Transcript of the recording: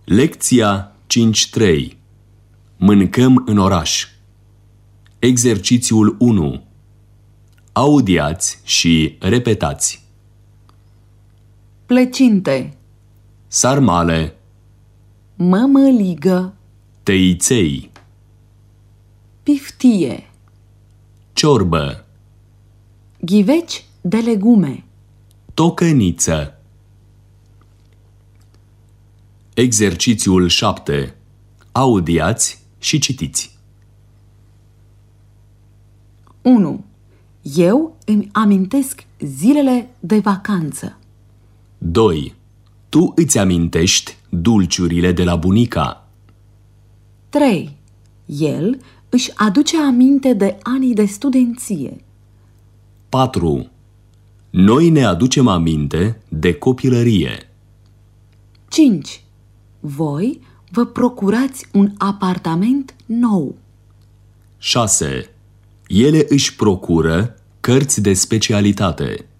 Lecția 5.3. Mâncăm în oraș. Exercițiul 1. Audiați și repetați. Plăcinte, Sarmale, mămăligă, tăiței, piftie, ciorbă, ghiveci de legume, tocăniță. Exercițiul 7. Audiați și citiți. 1. Eu îmi amintesc zilele de vacanță. 2. Tu îți amintești dulciurile de la bunica. 3. El își aduce aminte de anii de studenție. 4. Noi ne aducem aminte de copilărie. 5. Voi vă procurați un apartament nou. 6. Ele își procură cărți de specialitate.